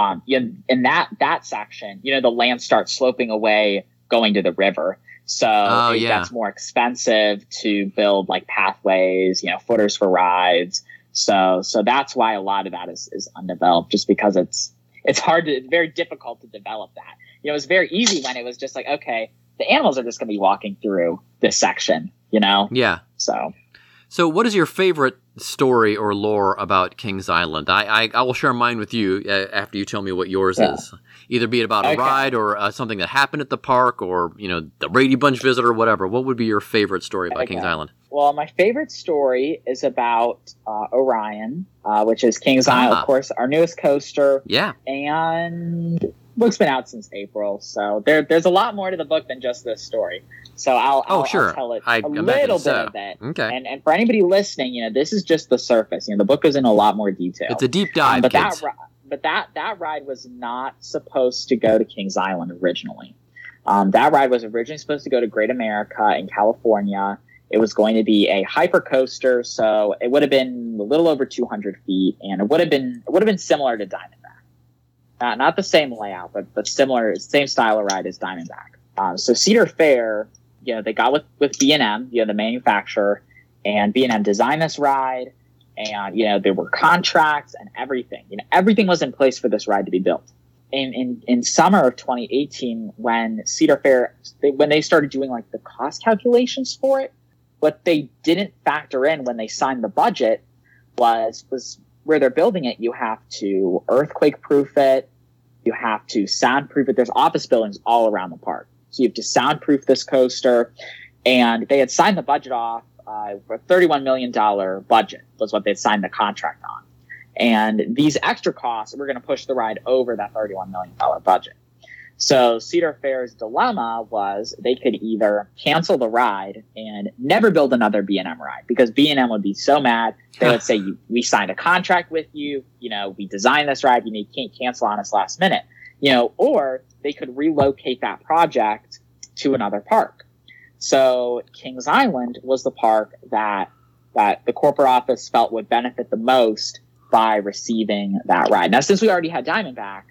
In that section, the land starts sloping away, going to the river. So it gets more expensive to build like pathways, footers for rides. So that's why a lot of that is undeveloped, just because it's very difficult to develop that. It was very easy when it was just like, okay, the animals are just going to be walking through this section, Yeah. So what is your favorite story or lore about Kings Island? I will share mine with you after you tell me what yours is. Either be it about a ride or something that happened at the park, or, the Brady Bunch visit or whatever. What would be your favorite story about Kings Island? Well, my favorite story is about Orion, which is Kings Island, of course, our newest coaster. Yeah. And the book's been out since April, so there's a lot more to the book than just this story. So I'll tell it a little bit of it. Okay. And for anybody listening, this is just the surface. The book is in a lot more detail. It's a deep dive, kids. That ride was not supposed to go to Kings Island originally. That ride was originally supposed to go to Great America in California. It was going to be a hyper coaster, so it would have been a little over 200 feet, and it would have been similar to Diamondback. Not the same layout, but similar, same style of ride as Diamondback. So Cedar Fair, they got with B&M, the manufacturer, and B&M designed this ride, and there were contracts and everything. Everything was in place for this ride to be built. In summer of 2018, when Cedar Fair, when they started doing like the cost calculations for it, what they didn't factor in when they signed the budget was where they're building it. You have to earthquake proof it. You have to soundproof it. There's office buildings all around the park. So you have to soundproof this coaster. And they had signed the budget off for a $31 million budget was what they had signed the contract on. And these extra costs were going to push the ride over that $31 million budget. So Cedar Fair's dilemma was they could either cancel the ride and never build another B&M ride, because B&M would be so mad. They would say, we signed a contract with you. We designed this ride. You can't cancel on us last minute. Or they could relocate that project to another park. So Kings Island was the park that the corporate office felt would benefit the most by receiving that ride. Now, since we already had Diamondback,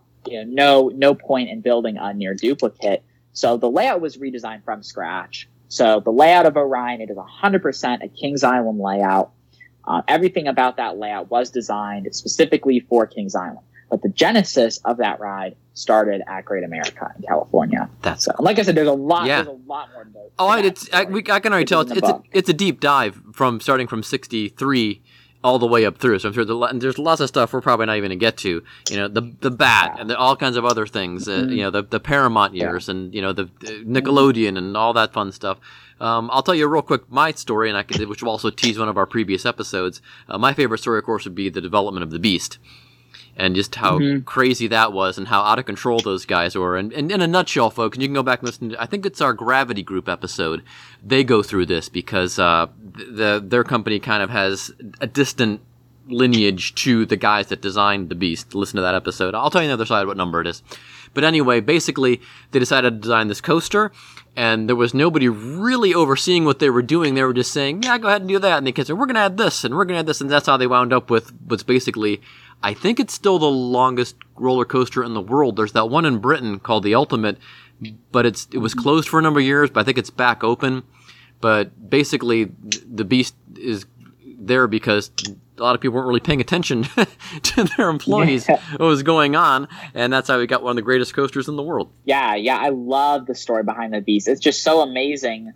no point in building a near duplicate. So the layout was redesigned from scratch. So the layout of Orion, it is 100% a Kings Island layout. Everything about that layout was designed specifically for Kings Island. But the genesis of that ride started at Great America in California. So, like I said, there's a lot more to I can already tell it's a deep dive starting from 63 all the way up through. So I'm sure there's lots of stuff we're probably not even going to get to. You know, the Bat and all kinds of other things. You know, the Paramount years and, you know, the Nickelodeon and all that fun stuff. I'll tell you real quick my story, and which will also tease one of our previous episodes. My favorite story, of course, would be the development of the Beast. And just how crazy that was and how out of control those guys were. And in a nutshell, folks, and you can go back and listen to, I think it's our Gravity Group episode. They go through this because their company kind of has a distant lineage to the guys that designed the Beast. Listen to that episode. I'll tell you on the other side what number it is. But anyway, basically, they decided to design this coaster, and there was nobody really overseeing what they were doing. They were just saying, yeah, go ahead and do that. And the kids said, we're going to add this, and we're going to add this. And that's how they wound up with what's basically, I think it's still the longest roller coaster in the world. There's that one in Britain called the Ultimate, but it was closed for a number of years, but I think it's back open. But basically, the Beast is there because a lot of people weren't really paying attention to their employees, what was going on, and that's how we got one of the greatest coasters in the world. Yeah, I love the story behind the Beast. It's just so amazing.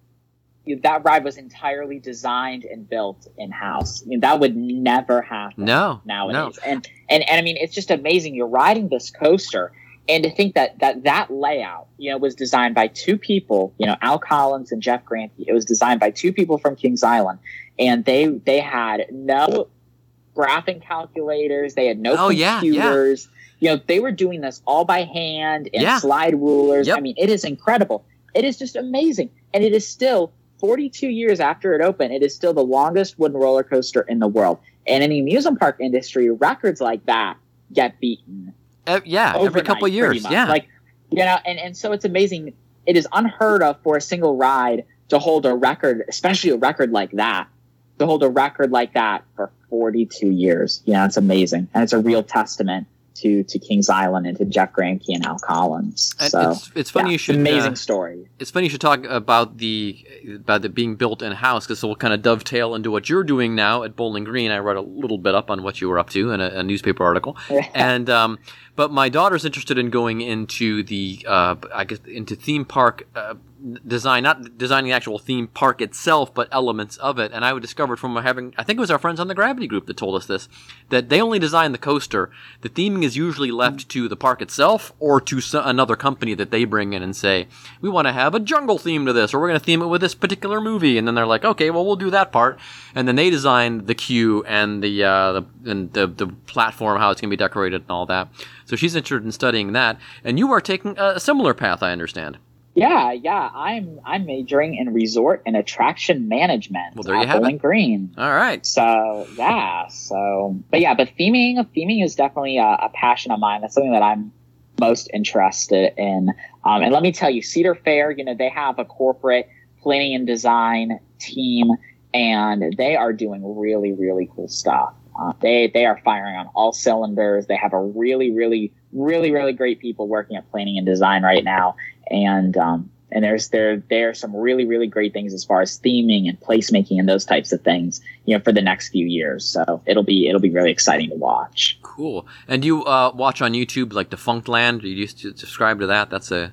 That ride was entirely designed and built in-house. I mean, that would never happen nowadays. No. And I mean, it's just amazing. You're riding this coaster, and to think that layout, you know, was designed by two people, you know, Al Collins and Jeff Grantke. It was designed by two people from Kings Island, and they had no graphing calculators. They had no computers. You know, they were doing this all by hand and slide rulers. Yep. I mean, it is incredible. It is just amazing. And it is still 42 years after it opened, it is still the longest wooden roller coaster in the world. And in the amusement park industry, records like that get beaten. Every couple of years. Yeah. Like, you know, and so it's amazing. It is unheard of for a single ride to hold a record, especially a record like that, to hold a record like that for 42 years. You know, it's amazing. And it's a real testament to Kings Island and to Jeff Grantke and Al Collins. So it's funny you should amazing story. It's funny you should talk about the being built in house, because it will kind of dovetail into what you're doing now at Bowling Green. I read a little bit up on what you were up to in a newspaper article, and but my daughter's interested in going into the into theme park design, not designing the actual theme park itself, but elements of it. And I discovered from I think it was our friends on the Gravity Group that told us this, that they only design the coaster. The theming is usually left to the park itself or to another company that they bring in and say, we want to have a jungle theme to this, or we're going to theme it with this particular movie. And then they're like, okay, well, we'll do that part. And then they design the queue and the platform, how it's going to be decorated and all that. So she's interested in studying that. And you are taking a similar path, I understand. Yeah. I'm majoring in resort and attraction management. Well, there you have Bowling it. Green. All right. So but theming is definitely a passion of mine. That's something that I'm most interested in. And let me tell you, Cedar Fair, you know, they have a corporate planning and design team, and they are doing really, really cool stuff. They are firing on all cylinders. They have a really, really, really, really great people working at planning and design right now. And there are some really, really great things as far as theming and placemaking and those types of things, you know, for the next few years. So it'll be really exciting to watch. Cool. And you watch on YouTube like Defunctland? You used to subscribe to that?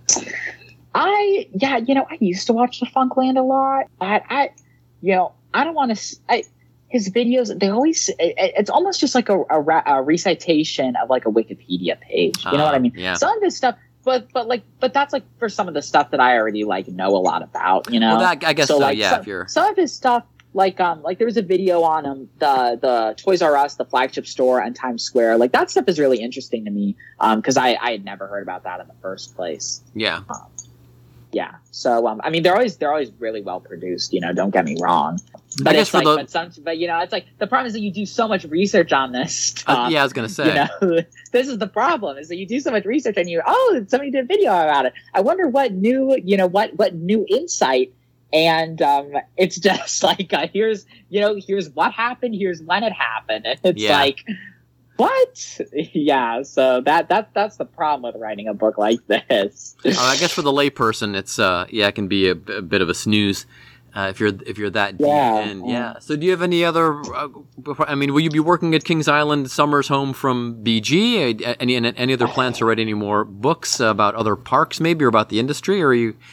I used to watch Defunctland a lot. I don't want to. His videos, they always, it's almost just like a recitation of like a Wikipedia page. You know what I mean? Yeah. Some of this stuff, but that's like for some of the stuff that I already like know a lot about, you know? Well, I guess so, like, yeah. Some of his stuff, like there was a video on the Toys R Us, the flagship store on Times Square. Like that stuff is really interesting to me, because I had never heard about that in the first place. Yeah. Yeah. So, I mean, they're always really well produced, you know, don't get me wrong. But I guess but you know, it's like the problem is that you do so much research on this stuff. I was going to say. You know, this is the problem, is that you do so much research and somebody did a video about it. I wonder what new insight. And it's just like, here's what happened, here's when it happened. And it's like, what? Yeah, so that's the problem with writing a book like this. I guess for the layperson, it's it can be a bit of a snooze if you're that deep in. Yeah. So do you have any other? Will you be working at Kings Island Summers Home from BG? Any other plans to write any more books about other parks, maybe, or about the industry? Or are you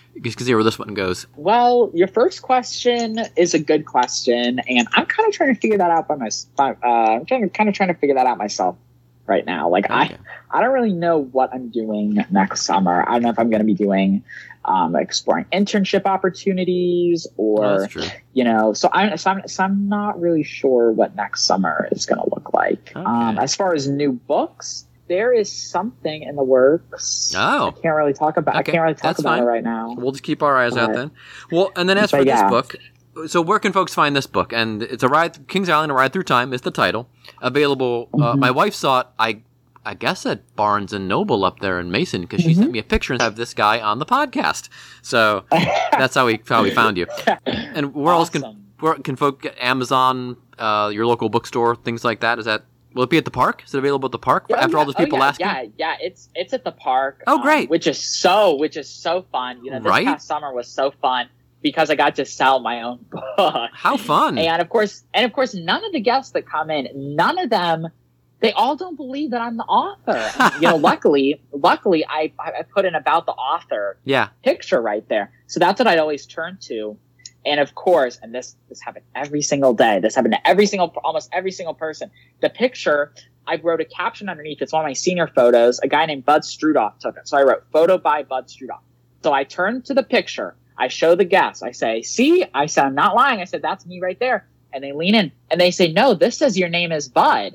Just see where this one goes. Well, your first question is a good question, and I'm kind of trying to figure that out I'm kind of trying to figure that out myself right now. Like, Okay. I don't really know what I'm doing next summer. I don't know if I'm going to be doing exploring internship opportunities Oh, or, that's true. so I'm not really sure what next summer is going to look like. Okay. As far as new books, there is something in the works. Oh. I can't really talk about. Okay, I can't really talk that's about fine. it right now. We'll just keep our eyes out But- then. Well, and then as for but this yeah. book, so where can folks find this book? And it's Kings Island: A Ride Through Time is the title. Available. My wife saw it. I guess at Barnes and Noble up there in Mason because she sent me a picture of this guy on the podcast. So that's how we found you. And where else can folk get Amazon, your local bookstore, things like that? Will it be at the park? Is it available at the park after all those people asking? Yeah, it's at the park. Oh, great. Which is so fun. This Right? past summer was so fun because I got to sell my own book. How fun! And of course, none of the guests that come in, none of them, they all don't believe that I'm the author. Luckily, I put in about the author Yeah. picture right there. So that's what I'd always turn to. And of course, and this happened every single day. This happened to almost every single person. The picture, I wrote a caption underneath. It's one of my senior photos. A guy named Bud Strudoff took it. So I wrote "Photo by Bud Strudoff." So I turn to the picture. I show the guests. I say, "See," I said, "I'm not lying." I said, "That's me right there." And they lean in and they say, "No, this says your name is Bud."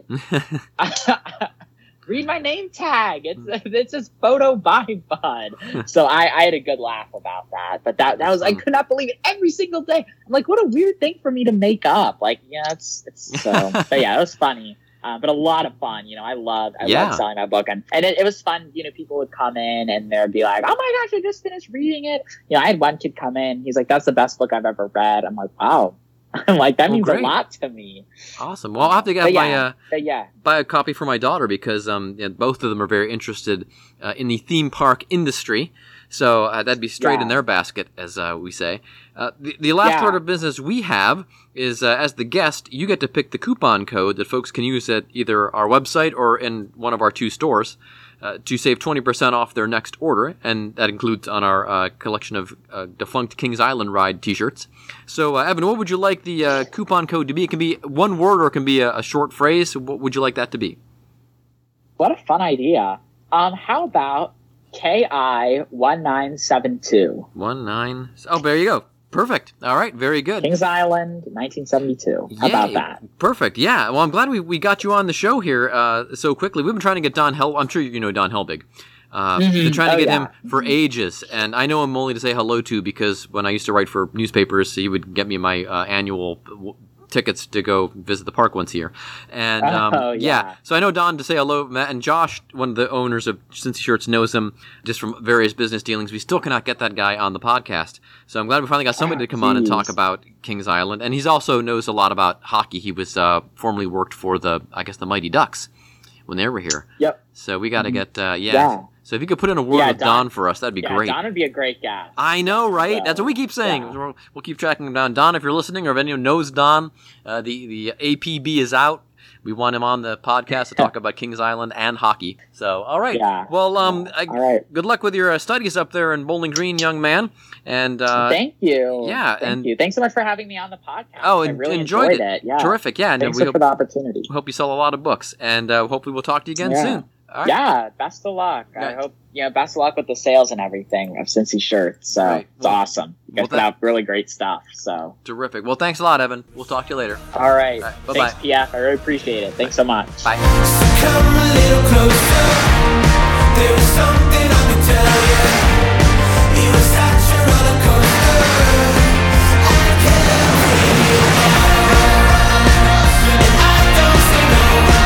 Read my name tag. It says "Photo by Bud." So I had a good laugh about that. But that was, I could not believe it every single day. I'm like, what a weird thing for me to make up. Like, it's so. But yeah, it was funny. But a lot of fun. I love selling my book, and it was fun. People would come in and they'd be like, "Oh my gosh, I just finished reading it." I had one kid come in. He's like, "That's the best book I've ever read." I'm like, "Wow." I'm like, that means great. a lot to me. Awesome. Well, I'll have to get buy a copy for my daughter because both of them are very interested in the theme park industry. So that'd be straight in their basket, as we say. The last order of business we have is, as the guest, you get to pick the coupon code that folks can use at either our website or in one of our two stores to save 20% off their next order, and that includes on our collection of defunct Kings Island Ride t-shirts. So, Evan, what would you like the coupon code to be? It can be one word or it can be a short phrase. What would you like that to be? What a fun idea. How about KI1972? 19. Oh, there you go. Perfect. All right. Very good. Kings Island, 1972. How about that? Perfect. Yeah. Well, I'm glad we got you on the show here so quickly. We've been trying to get Don Hel. I'm sure you know Don Helbig. Been trying to get him for ages, and I know him only to say hello to because when I used to write for newspapers, he would get me my annual tickets to go visit the park once a year. And so I know Don to say hello. Matt and Josh, one of the owners of Cincy Shirts, knows him just from various business dealings. We still cannot get that guy on the podcast. So I'm glad we finally got somebody to come on and talk about Kings Island. And he's also knows a lot about hockey. He was formerly worked for the Mighty Ducks when they were here. Yep. So we got to get, So if you could put in a word with Don for us, that'd be great. Don would be a great guest. I know, right? So, that's what we keep saying. We'll keep tracking him down. Don, if you're listening or if anyone knows Don, the APB is out. We want him on the podcast to talk about Kings Island and hockey. So, all right. Yeah. Well, all right. Good luck with your studies up there in Bowling Green, young man. And thank you. Yeah, thank you. Thanks so much for having me on the podcast. Oh, I really enjoyed it. Yeah. Terrific. Yeah. Thanks for the opportunity. We hope you sell a lot of books, and hopefully we'll talk to you again soon. All right. Yeah, best of luck. Yeah. I hope, best of luck with the sales and everything of Cincy Shirts. So Right. it's awesome. You guys put out really great stuff. So Terrific. Well, thanks a lot, Evan. We'll talk to you later. all right. All right, bye-bye. Thanks, PF. I really appreciate it. Thanks so much. Bye. Come a little closer. There was something I could tell you. It was such a roller coaster. I can't believe you are. And I don't say no.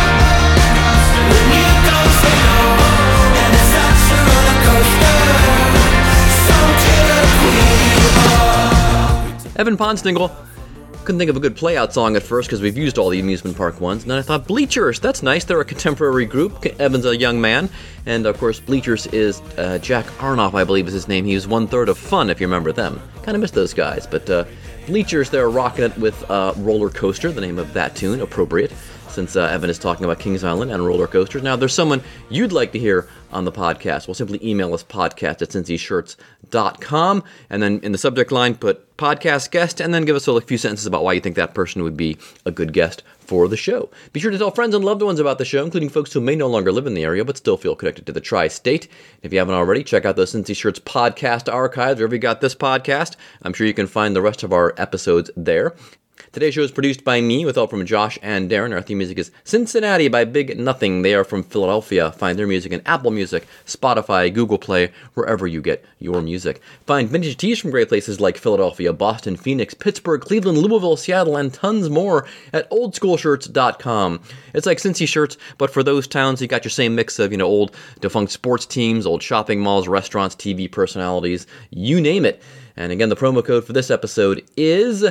When you don't say no. And it's such a roller coaster. So killer queen you are. Evan Ponstingle. Couldn't think of a good play-out song at first because we've used all the amusement park ones. And then I thought, Bleachers, that's nice. They're a contemporary group. Evan's a young man. And, of course, Bleachers is Jack Arnoff, I believe is his name. He was 1/3 of Fun, if you remember them. Kind of miss those guys. But Bleachers, they're rocking it with Roller Coaster, the name of that tune, appropriate, since Evan is talking about Kings Island and roller coasters. Now, if there's someone you'd like to hear on the podcast? Well, simply email us podcast@cincyshirts.com, and then in the subject line put podcast guest, and then give us a few sentences about why you think that person would be a good guest for the show. Be sure to tell friends and loved ones about the show, including folks who may no longer live in the area but still feel connected to the tri-state. If you haven't already, check out the Cincy Shirts podcast archives wherever you got this podcast. I'm sure you can find the rest of our episodes there. Today's show is produced by me with help from Josh and Darren. Our theme music is Cincinnati by Big Nothing. They are from Philadelphia. Find their music in Apple Music, Spotify, Google Play, wherever you get your music. Find vintage tees from great places like Philadelphia, Boston, Phoenix, Pittsburgh, Cleveland, Louisville, Seattle, and tons more at oldschoolshirts.com. It's like Cincy Shirts, but for those towns, you got your same mix of, old defunct sports teams, old shopping malls, restaurants, TV personalities, you name it. And again, the promo code for this episode is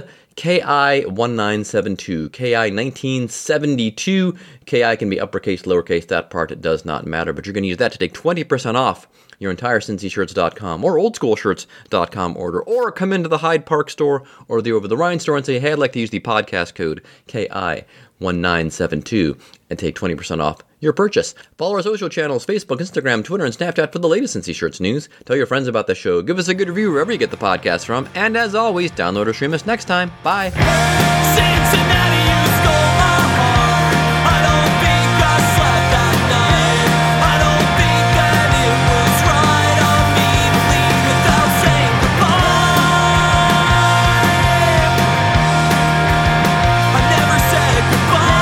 KI1972, KI1972. KI can be uppercase, lowercase, that part does not matter, but you're going to use that to take 20% off your entire CincyShirts.com or OldSchoolShirts.com order, or come into the Hyde Park store or the Over the Rhine store and say, hey, I'd like to use the podcast code KI1972 and take 20% off your purchase. Follow our social channels, Facebook, Instagram, Twitter, and Snapchat for the latest Cincy Shirts news. Tell your friends about the show. Give us a good review wherever you get the podcast from. And as always, download or stream us next time. Bye. Cincinnati, you stole my heart. I don't think I slept that night. I don't think that it was right of me to leave without saying goodbye. I never said goodbye.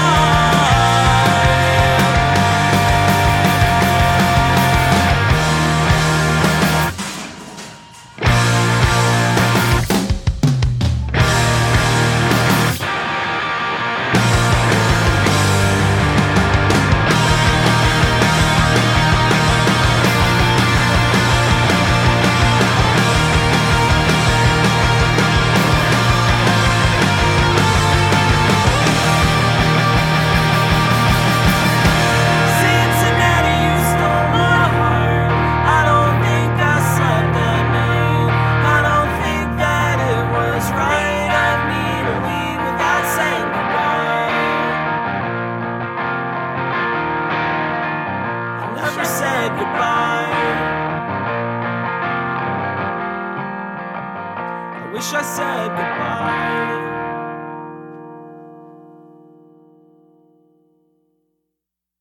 Cincinnati, you stole my heart. I don't think I slept that night. I don't think that it was right of me to leave without saying goodbye. I never said goodbye. I wish I said goodbye.